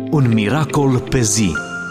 Un miracol pe zi.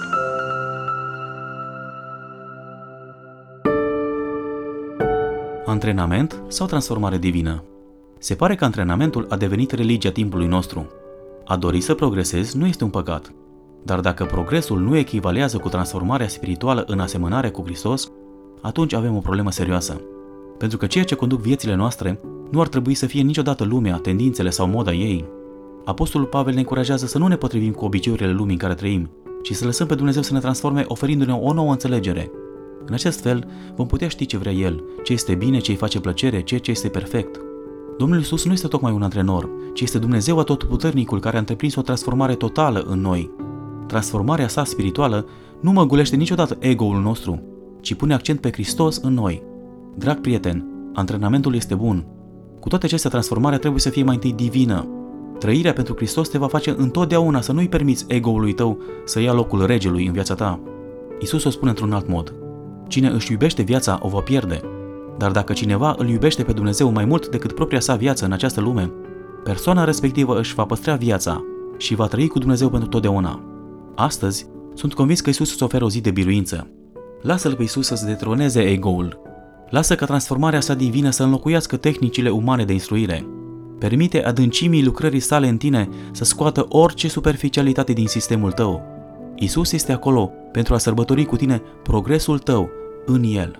Antrenament sau transformare divină? Se pare că antrenamentul a devenit religia timpului nostru. A dori să progresezi nu este un păcat. Dar dacă progresul nu echivalează cu transformarea spirituală în asemănare cu Hristos, atunci avem o problemă serioasă. Pentru că ceea ce conduc viețile noastre nu ar trebui să fie niciodată lumea, tendințele sau moda ei. Apostolul Pavel ne încurajează să nu ne potrivim cu obiceiurile lumii în care trăim, ci să lăsăm pe Dumnezeu să ne transforme, oferindu-ne o nouă înțelegere. În acest fel, vom putea ști ce vrea El, ce este bine, ce îi face plăcere, ce este perfect. Domnul Iisus nu este tocmai un antrenor, ci este Dumnezeu Atotputernicul care a întreprins o transformare totală în noi. Transformarea sa spirituală nu măgulește niciodată ego-ul nostru, ci pune accent pe Hristos în noi. Drag prieten, antrenamentul este bun. Cu toate acestea, transformarea trebuie să fie mai întâi divină. Trăirea pentru Hristos te va face întotdeauna să nu-i permiți ego-ului tău să ia locul regelui în viața ta. Iisus o spune într-un alt mod. Cine își iubește viața o va pierde. Dar dacă cineva îl iubește pe Dumnezeu mai mult decât propria sa viață în această lume, persoana respectivă își va păstra viața și va trăi cu Dumnezeu pentru totdeauna. Astăzi, sunt convins că Iisus îți oferă o zi de biruință. Lasă-L pe Iisus să-ți detroneze ego-ul. Lasă ca transformarea sa divină să înlocuiască tehnicile umane de instruire. Permite adâncimii lucrării sale în tine să scoată orice superficialitate din sistemul tău. Iisus este acolo pentru a sărbători cu tine progresul tău în El.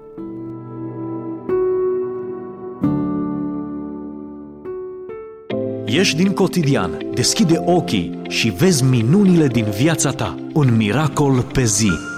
Ieși din cotidian, deschide ochii și vezi minunile din viața ta. Un miracol pe zi.